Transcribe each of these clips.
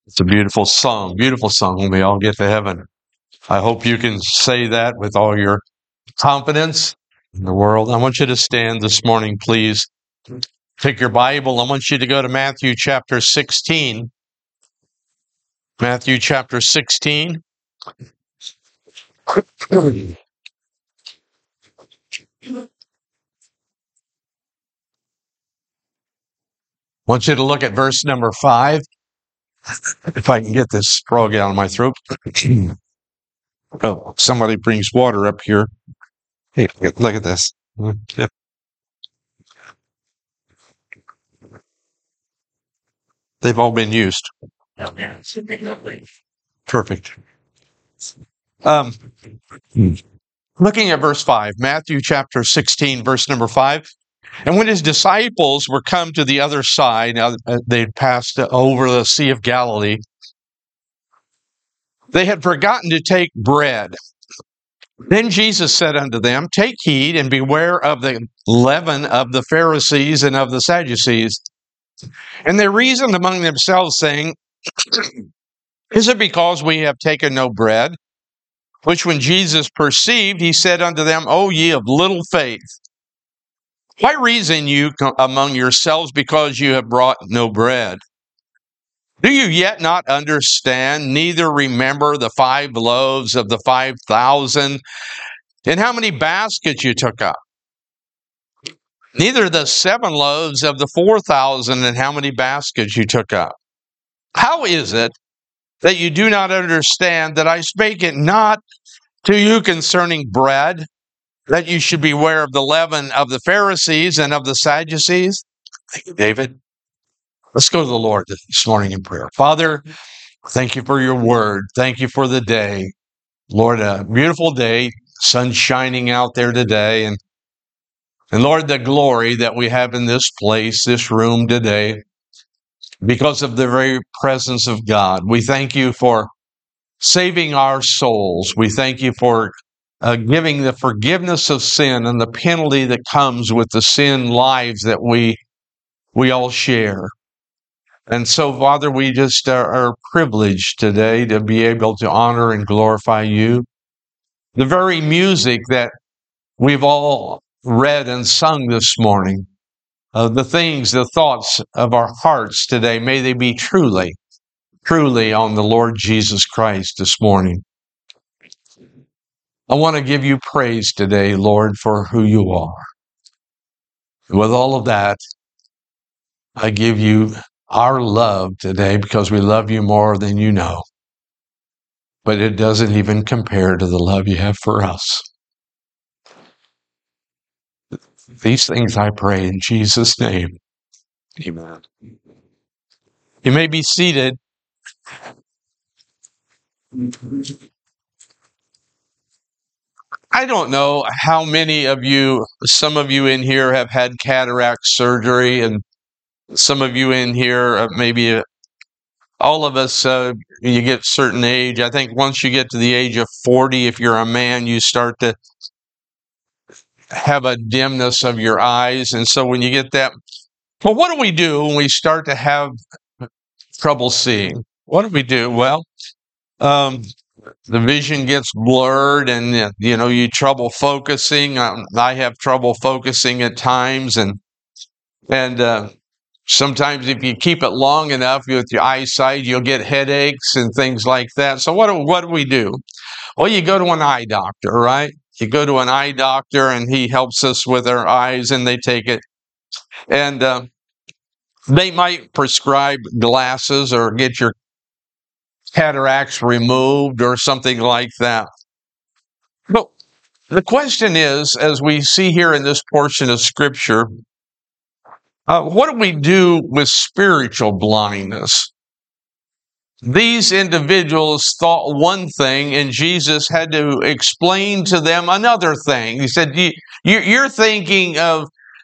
It's a beautiful song when we all get to heaven. I hope you can say that with all your confidence in the world. I want you to stand this morning, please. Take your Bible. I want you to go to Matthew chapter 16. Matthew chapter 16. I want you to look at verse number 5. If I can get this frog out of my throat. Oh, somebody brings water up here. Hey, look at this. Yep. They've all been used. Perfect. Looking at verse 5, Matthew chapter 16, verse number 5. And when his disciples were come to the other side, now they'd passed over the Sea of Galilee, they had forgotten to take bread. Then Jesus said unto them, Take heed and beware of the leaven of the Pharisees and of the Sadducees. And they reasoned among themselves, saying, Is it because we have taken no bread? Which when Jesus perceived, he said unto them, O ye of little faith, why reason you among yourselves because you have brought no bread? Do you yet not understand, neither remember the 5 loaves of the 5,000, and how many baskets you took up? Neither the 7 loaves of the 4,000, and how many baskets you took up? How is it that you do not understand that I spake it not to you concerning bread, that you should beware of the leaven of the Pharisees and of the Sadducees? Thank you, David. Let's go to the Lord this morning in prayer. Father, thank you for your word. Thank you for the day. Lord, a beautiful day, sun shining out there today. And Lord, the glory that we have in this place, this room today, because of the very presence of God. We thank you for saving our souls. We thank you for giving the forgiveness of sin and the penalty that comes with the sin lives that we all share. And so, Father, we just are privileged today to be able to honor and glorify you. The very music that we've all read and sung this morning, the things, the thoughts of our hearts today, may they be truly on the Lord Jesus Christ this morning. I want to give you praise today, Lord, for who you are. With all of that, I give you our love today because we love you more than you know. But it doesn't even compare to the love you have for us. These things I pray in Jesus' name. Amen. You may be seated. I don't know how many of you, some of you in here have had cataract surgery, and some of you in here, maybe all of us, you get a certain age. I think once you get to the age of 40, if you're a man, you start to have a dimness of your eyes. And so when you get that, well, what do we do when we start to have trouble seeing? What do we do? Well, the vision gets blurred and, you trouble focusing. I have trouble focusing at times. And sometimes if you keep it long enough with your eyesight, you'll get headaches and things like that. So what do we do? Well, you go to an eye doctor, right? You go to an eye doctor and he helps us with our eyes and they take it. And they might prescribe glasses or get your cataracts removed or something like that. But the question is, as we see here in this portion of Scripture, what do we do with spiritual blindness? These individuals thought one thing, and Jesus had to explain to them another thing. He said, "You're thinking of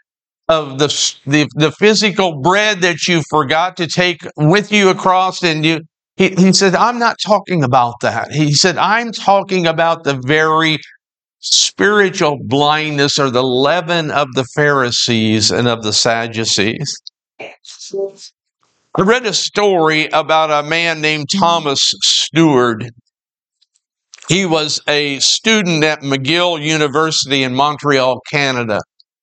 the physical bread that you forgot to take with you across, and He said, I'm not talking about that. He said, I'm talking about the very spiritual blindness or the leaven of the Pharisees and of the Sadducees." I read a story about a man named Thomas Stewart. He was a student at McGill University in Montreal, Canada.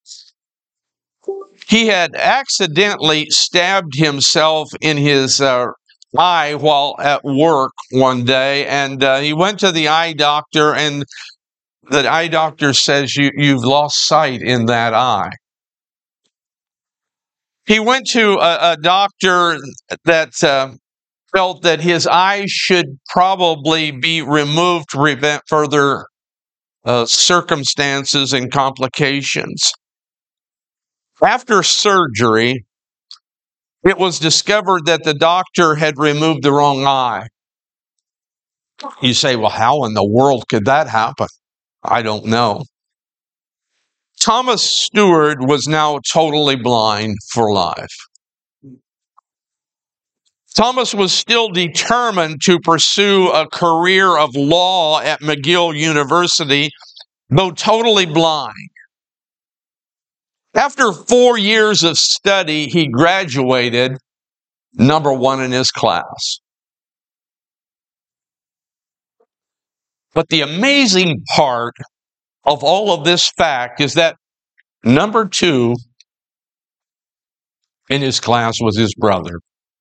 He had accidentally stabbed himself in his eye while at work one day, and he went to the eye doctor, and the eye doctor says, you've lost sight in that eye. He went to a doctor that felt that his eye should probably be removed to prevent further circumstances and complications. After surgery, it was discovered that the doctor had removed the wrong eye. You say, well, how in the world could that happen? I don't know. Thomas Stewart was now totally blind for life. Thomas was still determined to pursue a career of law at McGill University, though totally blind. After 4 years of study, he graduated number 1 in his class. But the amazing part of all of this fact is that number 2 in his class was his brother.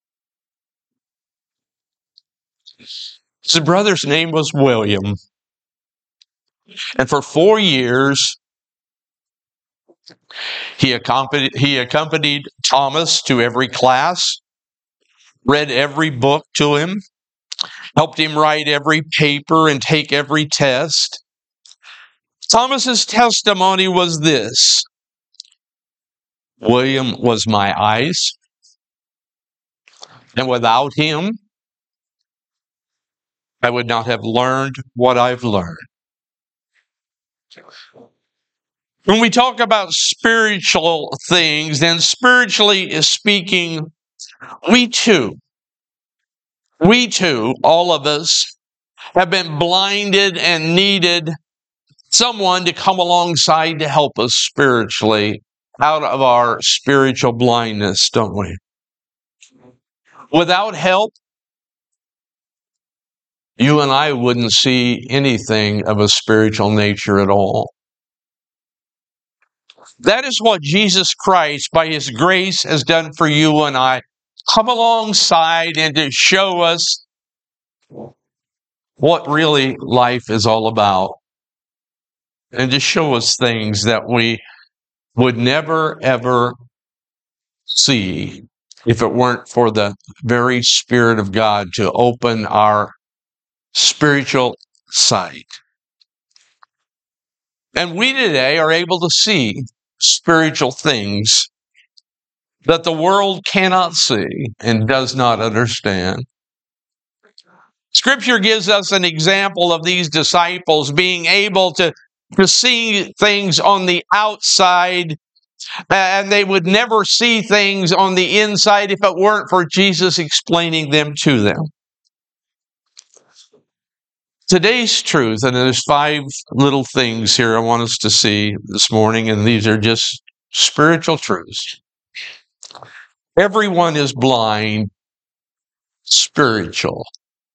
His brother's name was William. And for 4 years, he accompanied Thomas to every class, read every book to him, helped him write every paper and take every test. Thomas's testimony was this: William was my eyes, and without him, I would not have learned what I've learned. When we talk about spiritual things, then spiritually speaking, we too, all of us, have been blinded and needed someone to come alongside to help us spiritually out of our spiritual blindness, don't we? Without help, you and I wouldn't see anything of a spiritual nature at all. That is what Jesus Christ, by His grace, has done for you and I. Come alongside and to show us what really life is all about. And to show us things that we would never, ever see if it weren't for the very Spirit of God to open our spiritual sight. And we today are able to see spiritual things that the world cannot see and does not understand. Scripture gives us an example of these disciples being able to see things on the outside, and they would never see things on the inside if it weren't for Jesus explaining them to them. Today's truth, and there's 5 little things here I want us to see this morning, and these are just spiritual truths. Everyone is blind, spiritual.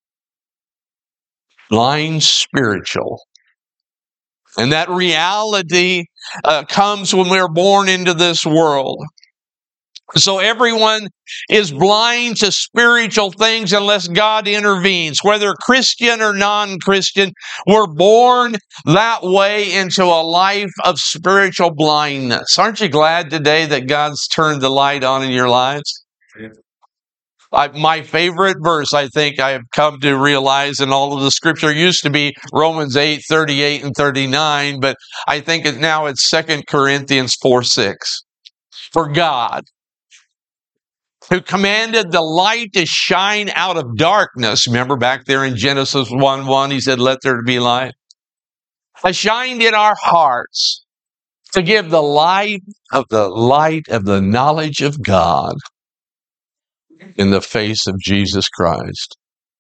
Blind, spiritual. And that reality comes when we're born into this world. So everyone is blind to spiritual things unless God intervenes. Whether Christian or non-Christian, we're born that way into a life of spiritual blindness. Aren't you glad today that God's turned the light on in your lives? My favorite verse, I think I have come to realize in all of the Scripture, used to be Romans 8:38 and 39, but I think now it's 2 Corinthians 4:6. For God, who commanded the light to shine out of darkness. Remember back there in Genesis 1:1, He said, let there be light. Has shined in our hearts to give the light of the knowledge of God in the face of Jesus Christ.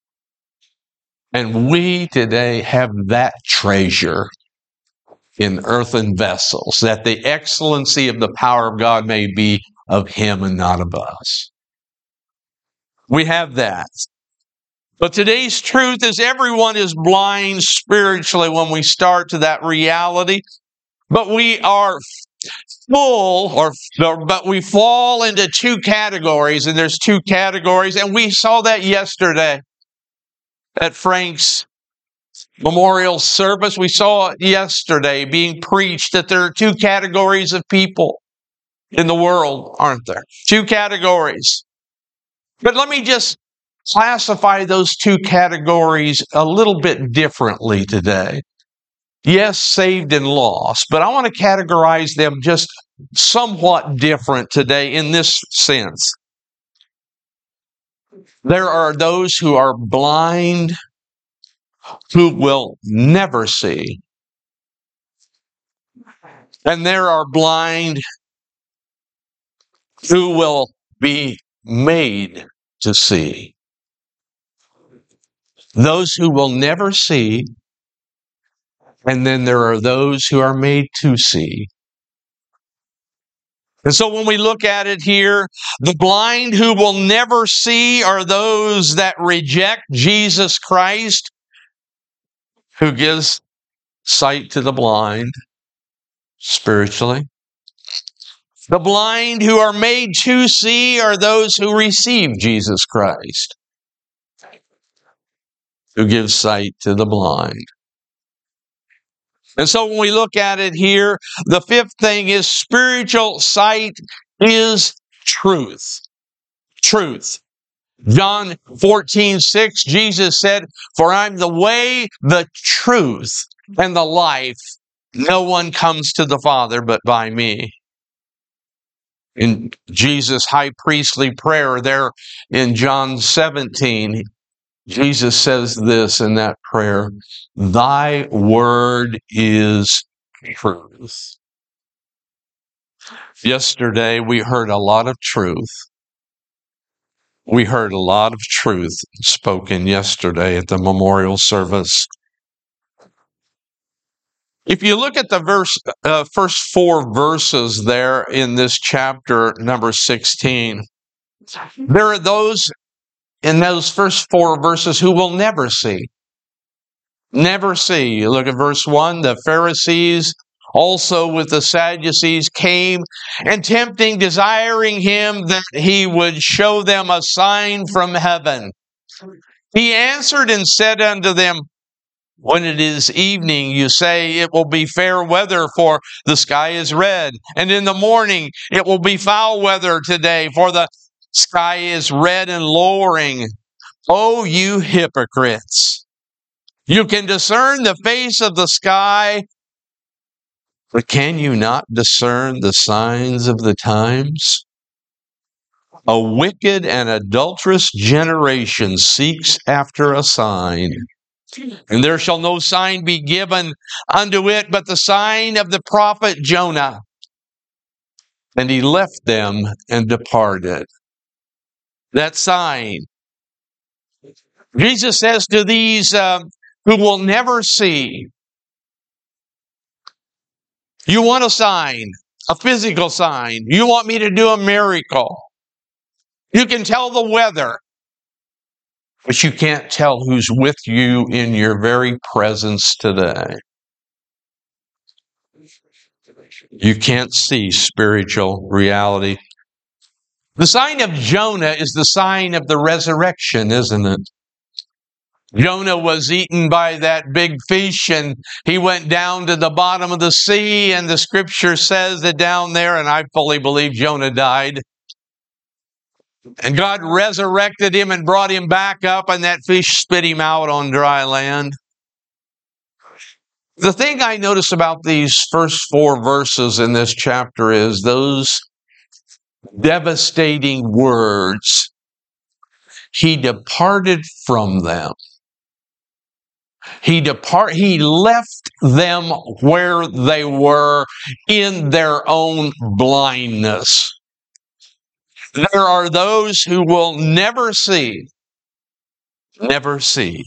And we today have that treasure in earthen vessels, that the excellency of the power of God may be of Him and not of us. We have that. But today's truth is everyone is blind spiritually when we start to that reality. But we are but we fall into two categories, and there's two categories, and we saw that yesterday at Frank's memorial service. We saw it yesterday being preached that there are two categories of people in the world, aren't there? Two categories. But let me just classify those two categories a little bit differently today. Yes, saved and lost, but I want to categorize them just somewhat different today in this sense. There are those who are blind who will never see. And there are blind who will be made to see. Those who will never see, and then there are those who are made to see. And so when we look at it here, the blind who will never see are those that reject Jesus Christ, who gives sight to the blind spiritually. The blind who are made to see are those who receive Jesus Christ, who gives sight to the blind. And so when we look at it here, the fifth thing is spiritual sight is truth. Truth. John 14:6, Jesus said, "For I'm the way, the truth, and the life. No one comes to the Father but by me." In Jesus' high priestly prayer there in John 17, Jesus says this in that prayer, "Thy word is truth." Yesterday, we heard a lot of truth. We heard a lot of truth spoken yesterday at the memorial service. If you look at the first four verses there in this chapter, number 16, there are those in those first four verses who will never see. Never see. You look at verse 1, the Pharisees also with the Sadducees came and tempting, desiring him that he would show them a sign from heaven. He answered and said unto them, when it is evening, you say it will be fair weather, for the sky is red. And in the morning, it will be foul weather today, for the sky is red and lowering. O you hypocrites! You can discern the face of the sky, but can you not discern the signs of the times? A wicked and adulterous generation seeks after a sign. And there shall no sign be given unto it, but the sign of the prophet Jonah. And he left them and departed. That sign. Jesus says to these who will never see, you want a sign, a physical sign. You want me to do a miracle. You can tell the weather, but you can't tell who's with you in your very presence today. You can't see spiritual reality. The sign of Jonah is the sign of the resurrection, isn't it? Jonah was eaten by that big fish, and he went down to the bottom of the sea, and the scripture says that down there, and I fully believe Jonah died. And God resurrected him and brought him back up, and that fish spit him out on dry land. The thing I notice about these first four verses in this chapter is those devastating words. He departed from them. He left them where they were in their own blindness. There are those who will never see. Never see.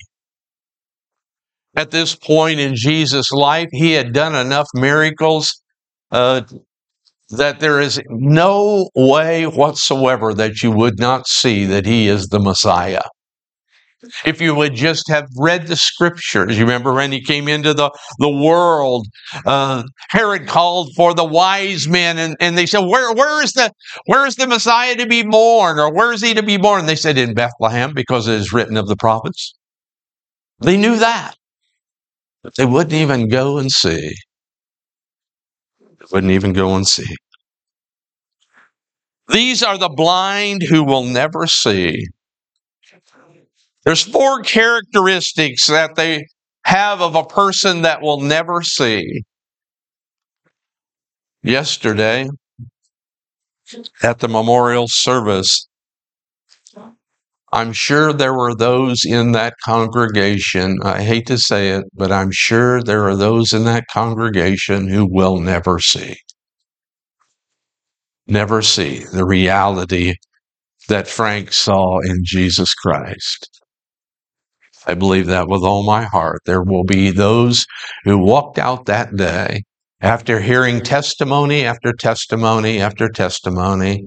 At this point in Jesus' life, he had done enough miracles that there is no way whatsoever that you would not see that he is the Messiah. If you would just have read the scriptures, you remember when he came into the world, Herod called for the wise men, and they said, where is the Messiah to be born, or where is he to be born? And they said, in Bethlehem, because it is written of the prophets. They knew that, but they wouldn't even go and see. They wouldn't even go and see. These are the blind who will never see. There's 4 characteristics that they have of a person that will never see. Yesterday, at the memorial service, I'm sure there were those in that congregation, I hate to say it, but I'm sure there are those in that congregation who will never see. Never see the reality that Frank saw in Jesus Christ. I believe that with all my heart. There will be those who walked out that day after hearing testimony after testimony after testimony,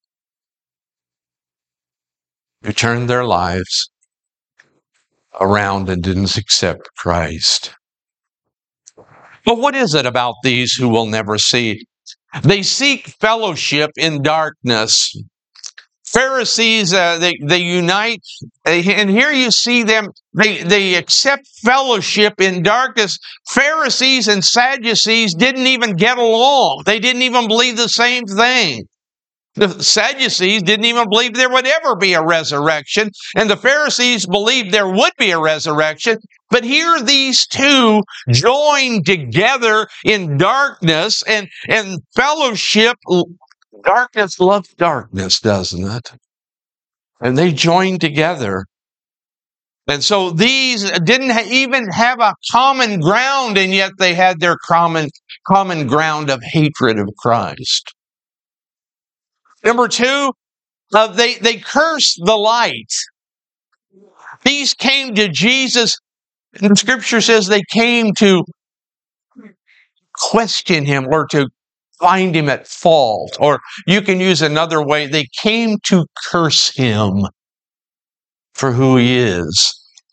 who turned their lives around and didn't accept Christ. But what is it about these who will never see? They seek fellowship in darkness. Pharisees, they unite, and here you see them, they accept fellowship in darkness. Pharisees and Sadducees didn't even get along. They didn't even believe the same thing. The Sadducees didn't even believe there would ever be a resurrection, and the Pharisees believed there would be a resurrection. But here these two join together in darkness and fellowship. Darkness loves darkness, doesn't it? And they joined together. And so these didn't even have a common ground, and yet they had their common ground of hatred of Christ. Number 2, they cursed the light. These came to Jesus, and the scripture says they came to question him or to find him at fault. Or you can use another way, they came to curse him for who he is.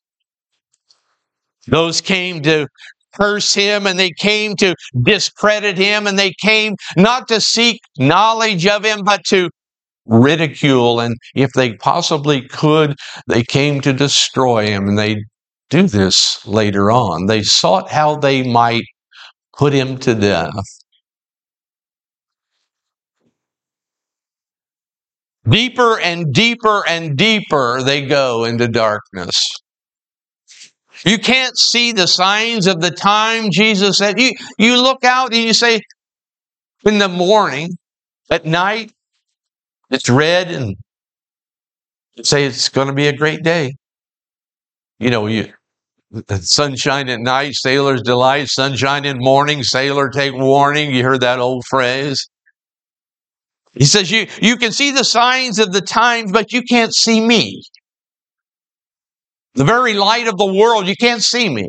Those came to curse him, and they came to discredit him, and they came not to seek knowledge of him, but to ridicule, and if they possibly could, they came to destroy him, and they do this later on. They sought how they might put him to death. Deeper and deeper and deeper they go into darkness. You can't see the signs of the time, Jesus said. You look out and you say, in the morning, at night, it's red, and you say it's going to be a great day. You know, sunshine at night, sailor's delight. Sunshine in morning, sailor take warning. You heard that old phrase? He says, you can see the signs of the times, but you can't see me. The very light of the world, you can't see me.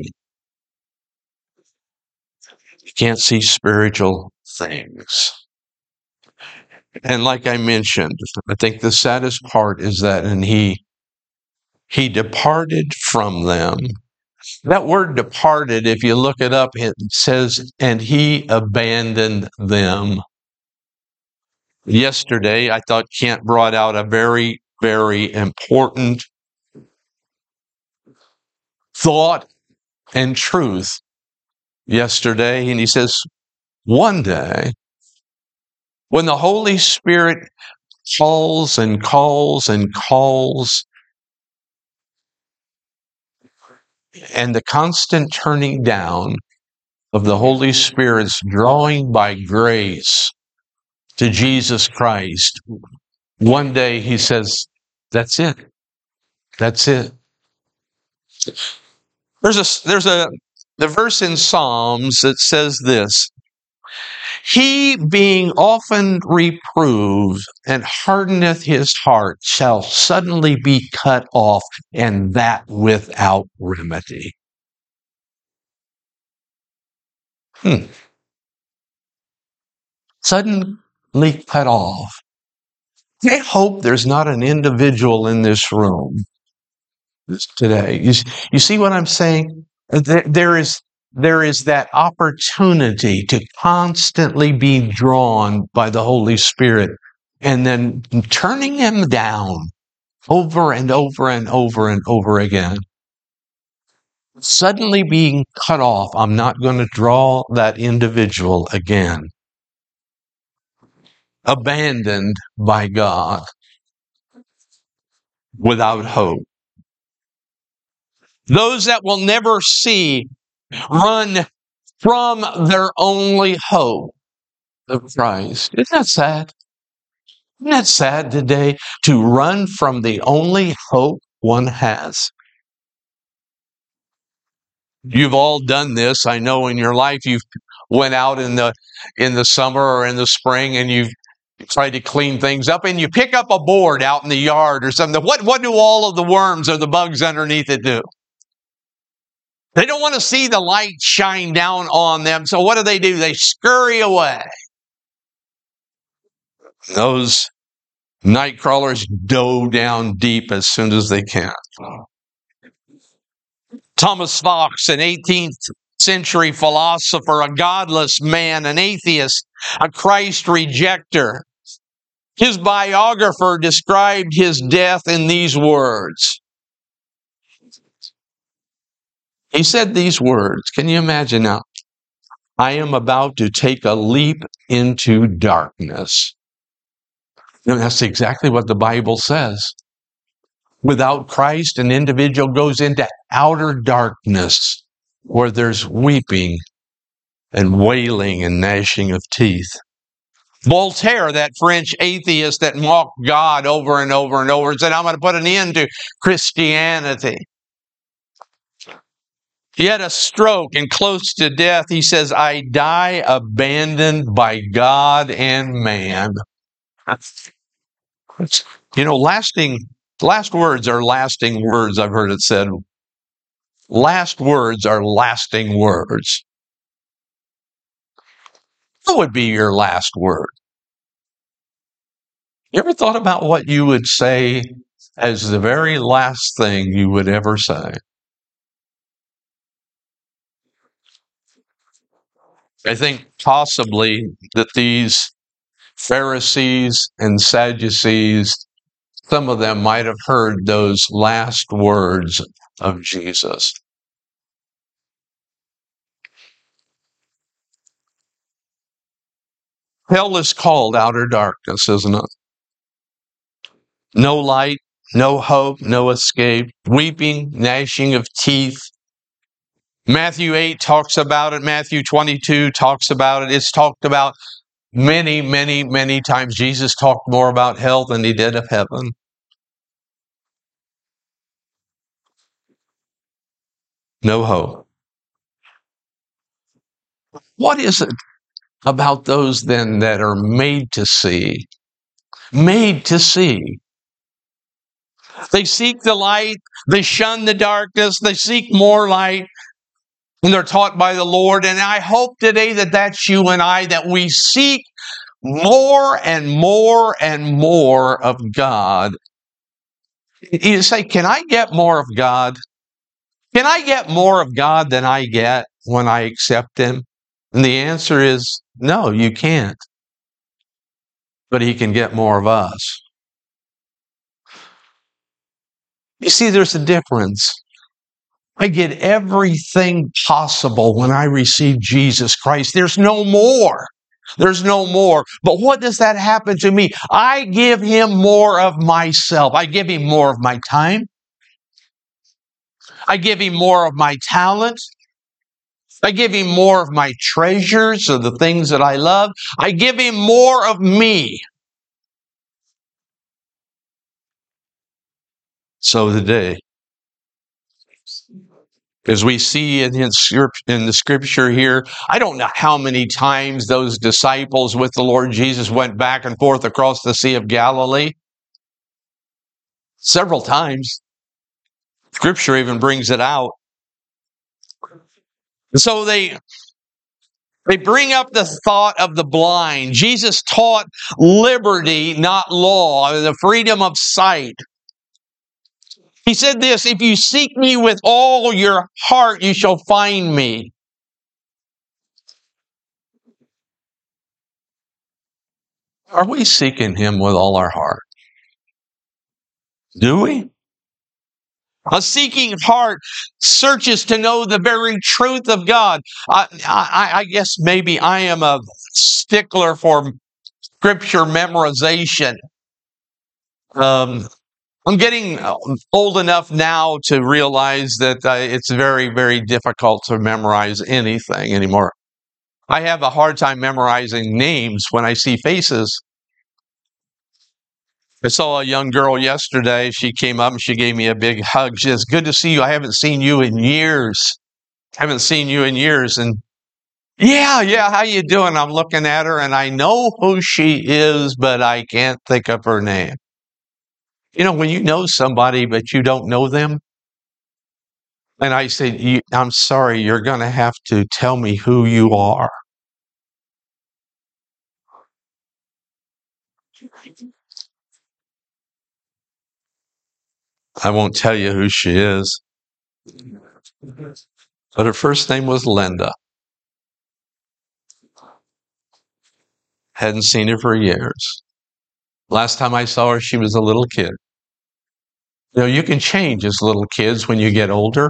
You can't see spiritual things. And like I mentioned, I think the saddest part is that, and he departed from them. That word departed, if you look it up, it says, and he abandoned them. Yesterday, I thought Kent brought out a very, very important thought and truth yesterday. And he says, one day, when the Holy Spirit calls and calls and calls, and the constant turning down of the Holy Spirit's drawing by grace to Jesus Christ, one day he says, that's it. That's it. There's a verse in Psalms that says this: he being often reproved and hardeneth his heart shall suddenly be cut off, and that without remedy. Sudden constantly cut off. I hope there's not an individual in this room today. You see what I'm saying? There is that opportunity to constantly be drawn by the Holy Spirit and then turning him down over and over and over and over again. Suddenly being cut off. I'm not going to draw that individual again. Abandoned by God. Without hope. Those that will never see run from their only hope of Christ. Isn't that sad? Isn't that sad today to run from the only hope one has? You've all done this. I know in your life you've went out in the summer or in the spring and you've tried to clean things up and you pick up a board out in the yard or something. What do all of the worms or the bugs underneath it do? They don't want to see the light shine down on them. So what do? They scurry away. Those night crawlers dove down deep as soon as they can. Thomas Fox, an 18th century philosopher, a godless man, an atheist, a Christ rejecter. His biographer described his death in these words. He said these words. Can you imagine now? I am about to take a leap into darkness. No, that's exactly what the Bible says. Without Christ, an individual goes into outer darkness where there's weeping and wailing and gnashing of teeth. Voltaire, that French atheist that mocked God over and over and over, said, I'm going to put an end to Christianity. He had a stroke and close to death. He says, I die abandoned by God and man. Last words are lasting words. I've heard it said. Last words are lasting words. What would be your last word? You ever thought about what you would say as the very last thing you would ever say? I think possibly that these Pharisees and Sadducees, some of them might have heard those last words of Jesus. Hell is called outer darkness, isn't it? No light, no hope, no escape, weeping, gnashing of teeth. Matthew 8 talks about it. Matthew 22 talks about it. It's talked about many, many, many times. Jesus talked more about hell than he did of heaven. No hope. What is it about those then that are made to see? Made to see. They seek the light. They shun the darkness. They seek more light. And they're taught by the Lord. And I hope today that that's you and I, that we seek more and more and more of God. You say, can I get more of God? Can I get more of God than I get when I accept Him? And the answer is no, you can't. But He can get more of us. You see, there's a difference. I get everything possible when I receive Jesus Christ. There's no more. There's no more. But what does that happen to me? I give Him more of myself. I give Him more of my time. I give Him more of my talent. I give Him more of my treasures or the things that I love. I give Him more of me. So today, as we see in the scripture here, I don't know how many times those disciples with the Lord Jesus went back and forth across the Sea of Galilee. Several times. Scripture even brings it out. So they They bring up the thought of the blind. Jesus taught liberty, not law, the freedom of sight. He said this, if you seek me with all your heart, you shall find me. Are we seeking him with all our heart? Do we? A seeking heart searches to know the very truth of God. I guess maybe I am a stickler for scripture memorization. I'm getting old enough now to realize that it's very, very difficult to memorize anything anymore. I have a hard time memorizing names when I see faces. I saw a young girl yesterday. She came up and she gave me a big hug. She says, good to see you. I haven't seen you in years. And yeah, how you doing? I'm looking at her and I know who she is, but I can't think of her name. You know, when you know somebody, but you don't know them. And I said, I'm sorry, you're going to have to tell me who you are. I won't tell you who she is. But her first name was Linda. Hadn't seen her for years. Last time I saw her, she was a little kid. You know, you can change as little kids when you get older.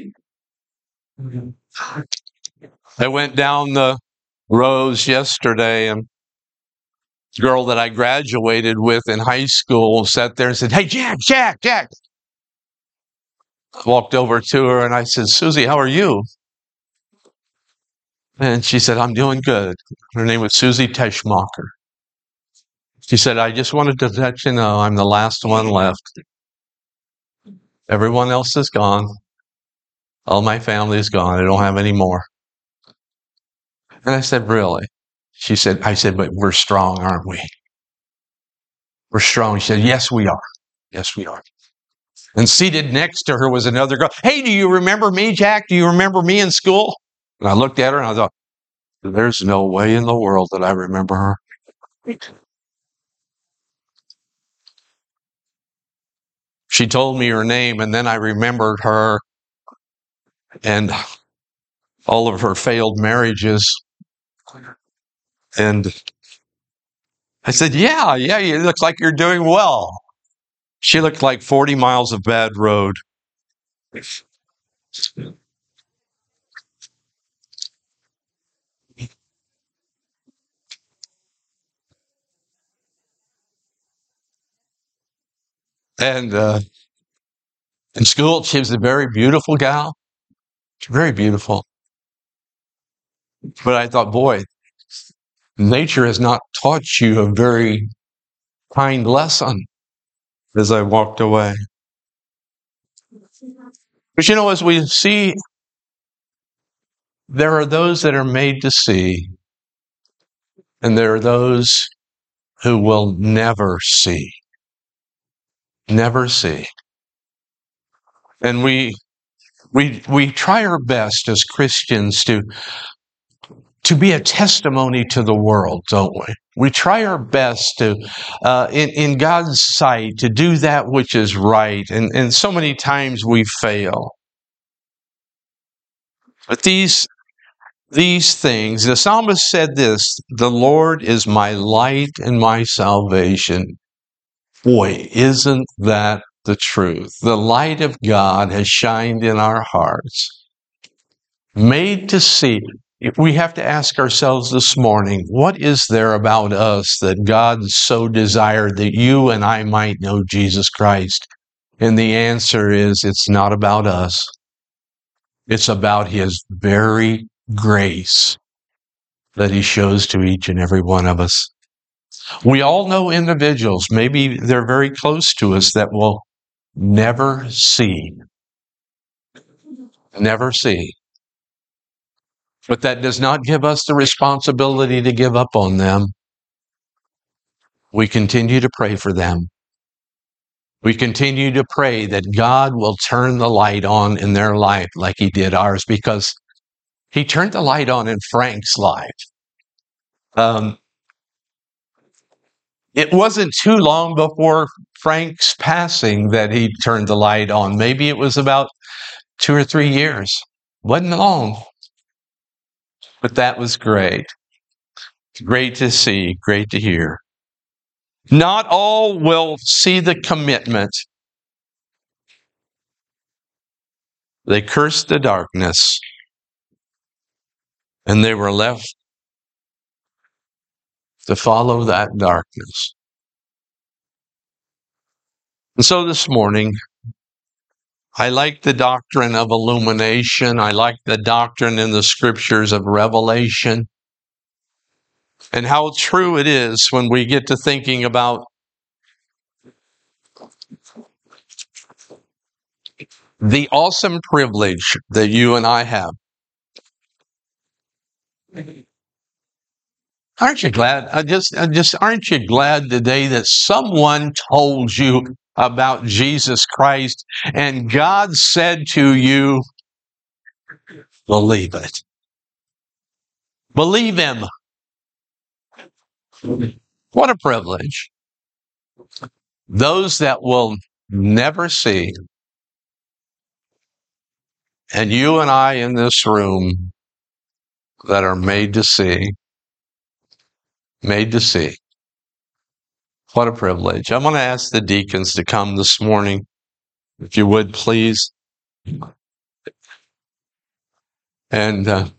I went down the rows yesterday and the girl that I graduated with in high school sat there and said, hey, Jack. I walked over to her and I said, Susie, how are you? And she said, I'm doing good. Her name was Susie Teschmacher. She said, I just wanted to let you know I'm the last one left. Everyone else is gone. All my family is gone. I don't have any more. And I said, really? I said, but we're strong, aren't we? We're strong. She said, yes, we are. Yes, we are. And seated next to her was another girl. Hey, do you remember me, Jack? Do you remember me in school? And I looked at her and I thought, there's no way in the world that I remember her. She told me her name, and then I remembered her and all of her failed marriages. And I said, yeah, you look like you're doing well. She looked like 40 miles of bad road. And in school, she was a very beautiful gal. Very beautiful. But I thought, boy, nature has not taught you a very kind lesson as I walked away. But you know, as we see, there are those that are made to see, and there are those who will never see. Never see. And we try our best as Christians to be a testimony to the world, don't we? We try our best to, in God's sight, to do that which is right. And so many times we fail. But these things, the psalmist said this, the Lord is my light and my salvation. Boy, isn't that the truth? The light of God has shined in our hearts, made to see. If we have to ask ourselves this morning, what is there about us that God so desired that you and I might know Jesus Christ? And the answer is, it's not about us. It's about His very grace that He shows to each and every one of us. We all know individuals, maybe they're very close to us, that will never see. Never see. But that does not give us the responsibility to give up on them. We continue to pray for them. We continue to pray that God will turn the light on in their life like He did ours, because He turned the light on in Frank's life. It wasn't too long before Frank's passing that he turned the light on. Maybe it was about 2 or 3 years. Wasn't long. But that was great. Great to see, great to hear. Not all will see the commitment. They cursed the darkness, and they were left to follow that darkness. And so this morning, I like the doctrine of illumination. I like the doctrine in the scriptures of revelation. And how true it is when we get to thinking about the awesome privilege that you and I have. Aren't you glad? Aren't you glad today that someone told you about Jesus Christ and God said to you, believe it. Believe Him. What a privilege. Those that will never see, and you and I in this room that are made to see. Made to see. What a privilege. I'm going to ask the deacons to come this morning, if you would, please. And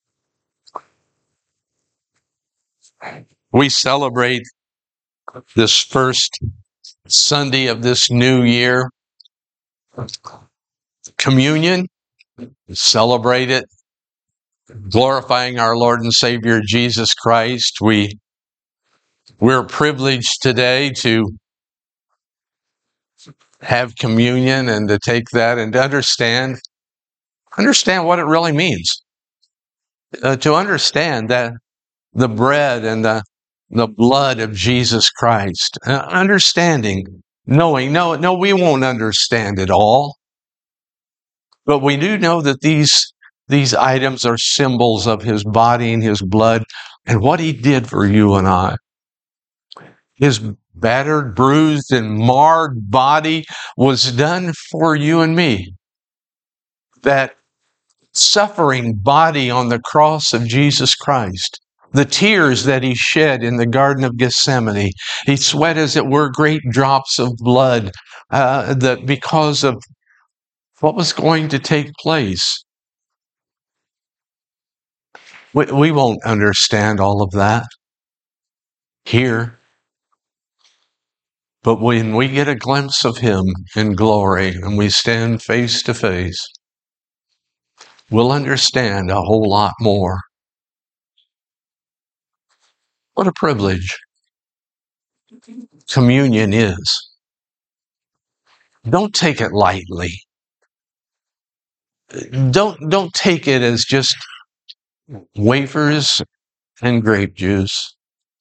we celebrate this first Sunday of this new year. Communion, celebrate it, glorifying our Lord and Savior Jesus Christ. We're privileged today to have communion and to take that and to understand what it really means. To understand that the bread and the blood of Jesus Christ. Understanding, knowing, no, we won't understand it all. But we do know that these items are symbols of His body and His blood and what He did for you and I. His battered, bruised, and marred body was done for you and me. That suffering body on the cross of Jesus Christ, the tears that He shed in the Garden of Gethsemane, He sweat, as it were, great drops of blood because of what was going to take place. We won't understand all of that here. But when we get a glimpse of Him in glory and we stand face to face, we'll understand a whole lot more. What a privilege communion is. Don't take it lightly. Don't take it as just wafers and grape juice.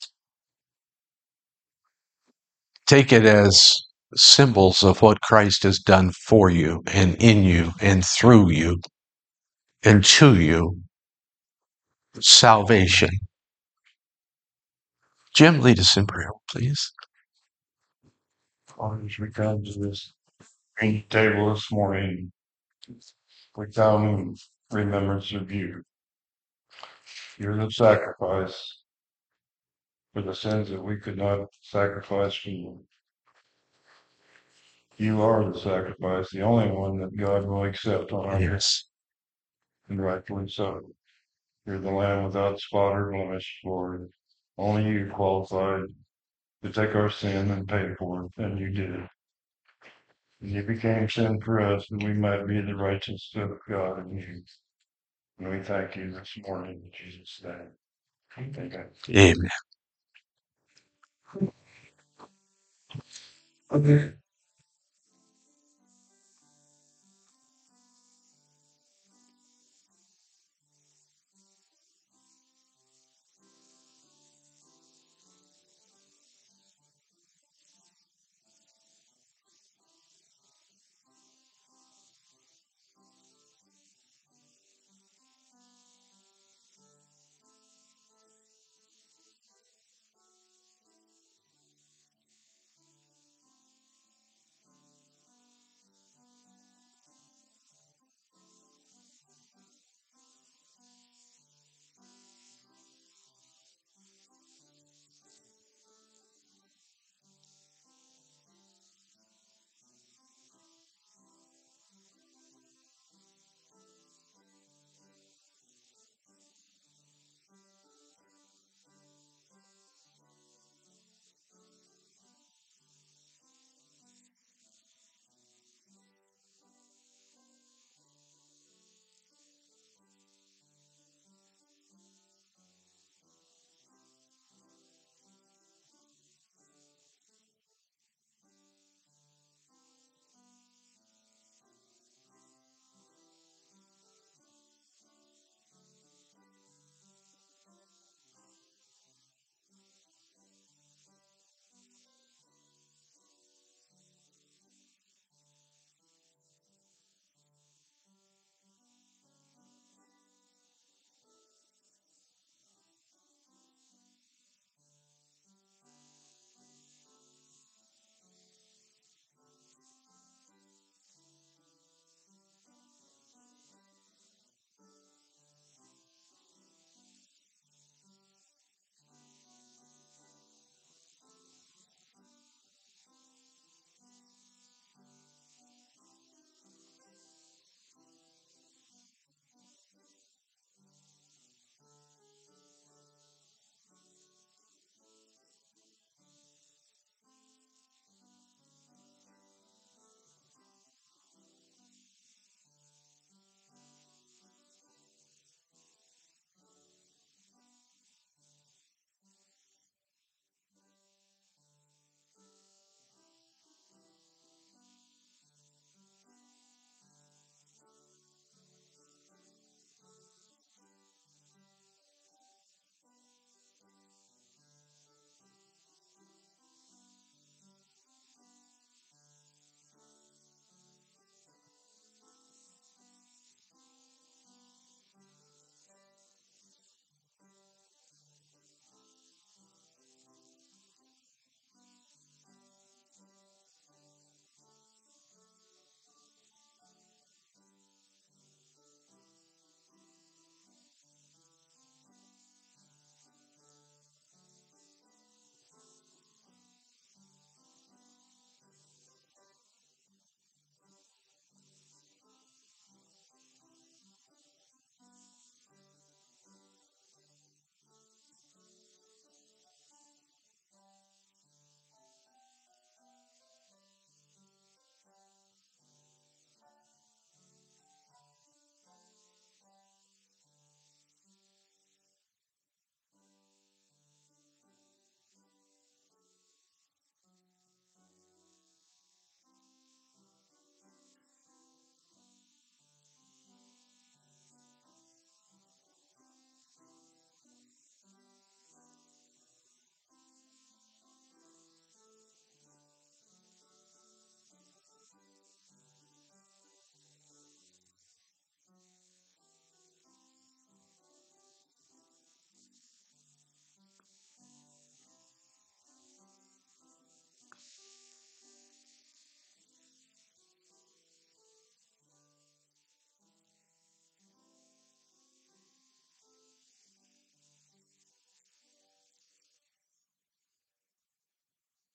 Take it as symbols of what Christ has done for you and in you and through you and to you. Salvation. Jim, lead us in prayer, please. Father, as we come to this table this morning, we come in remembrance of you. You're the sacrifice for the sins that we could not sacrifice for you. You are the sacrifice, the only one that God will accept on our behalf, and rightfully so. You're the Lamb without spot or blemish, Lord. Only you qualified to take our sin and pay for it, and you did it. And you became sin for us, that we might be the righteousness of God in you. And we thank you this morning in Jesus' name. Amen. Amen. Okay.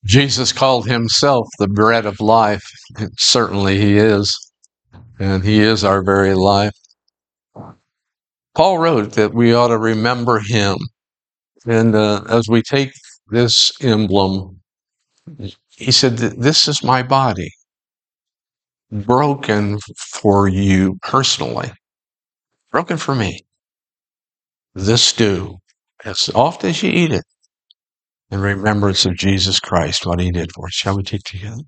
Jesus called himself the bread of life. Certainly he is, and he is our very life. Paul wrote that we ought to remember him. And as we take this emblem, he said, this is my body, broken for you personally, broken for me. This do, as oft as you eat it, in remembrance of Jesus Christ, what he did for us. Shall we take together?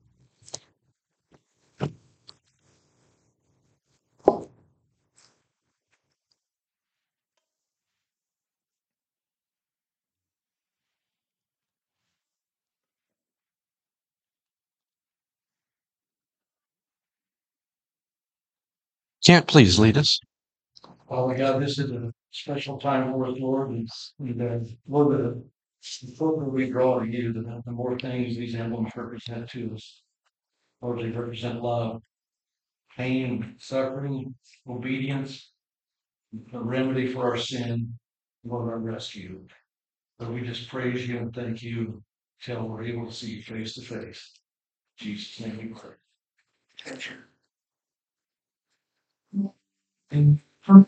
Can't please lead us. Father God, this is a special time for us, Lord, and Lord, the closer we draw to you, the more things these emblems represent to us. Lord, they represent love, pain, suffering, obedience, a remedy for our sin, Lord, our rescue. But we just praise you and thank you till we're able to see you face to face. In Jesus' name we pray. And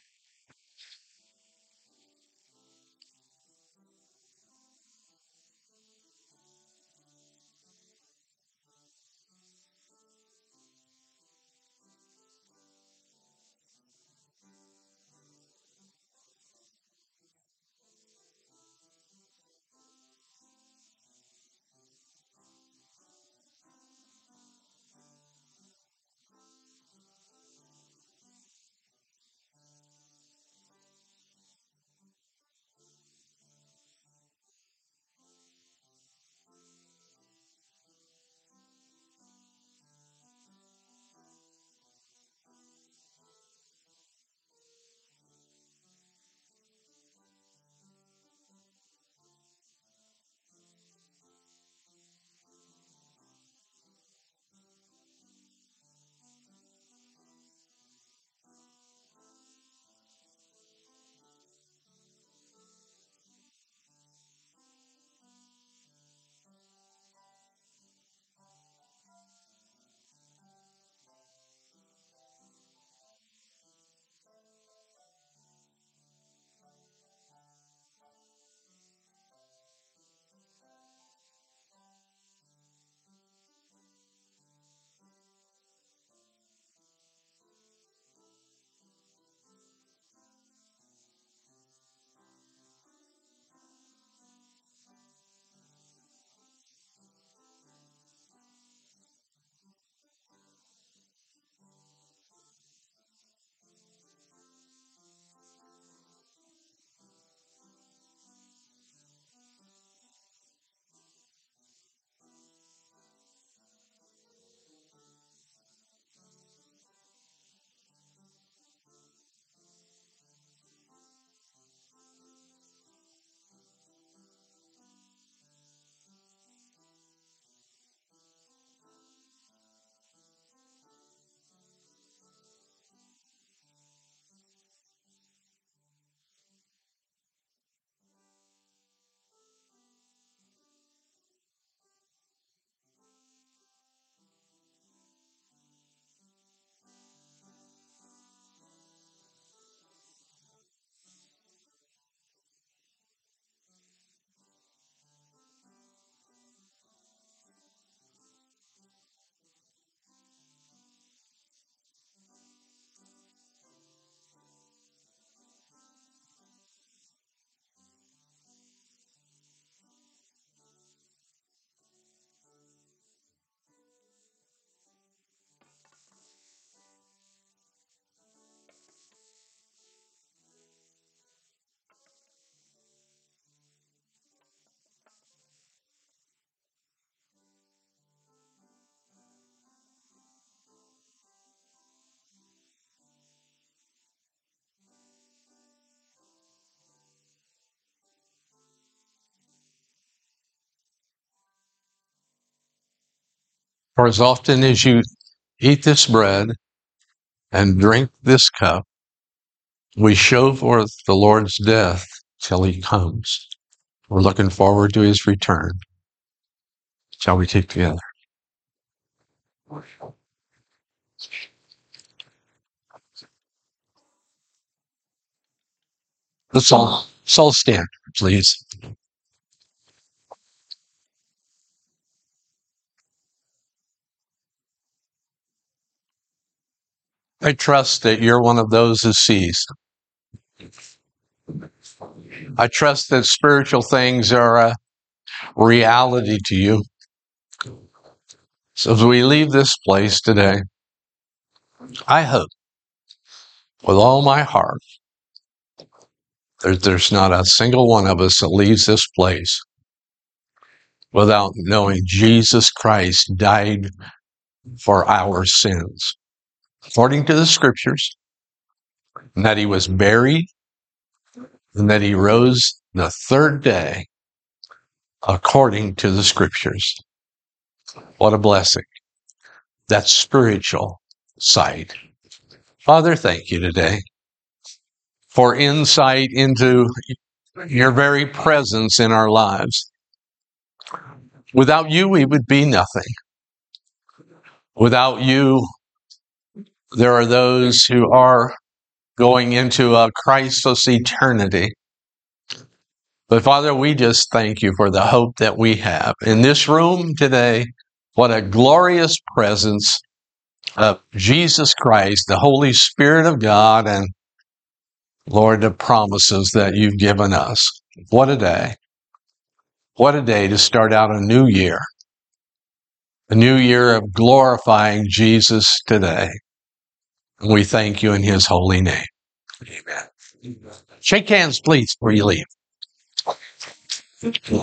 For as often as you eat this bread and drink this cup, we show forth the Lord's death till he comes. We're looking forward to his return. Shall we take together? Let's all stand, please. I trust that you're one of those who sees. I trust that spiritual things are a reality to you. So as we leave this place today, I hope with all my heart there's not a single one of us that leaves this place without knowing Jesus Christ died for our sins, according to the scriptures, and that he was buried, and that he rose the third day, according to the scriptures. What a blessing. That spiritual side. Father, thank you today for insight into your very presence in our lives. Without you, we would be nothing. Without you, there are those who are going into a Christless eternity. But Father, we just thank you for the hope that we have. In this room today, what a glorious presence of Jesus Christ, the Holy Spirit of God, and Lord, the promises that you've given us. What a day. What a day to start out a new year of glorifying Jesus today. And we thank you in his holy name. Amen. Shake hands, please, before you leave.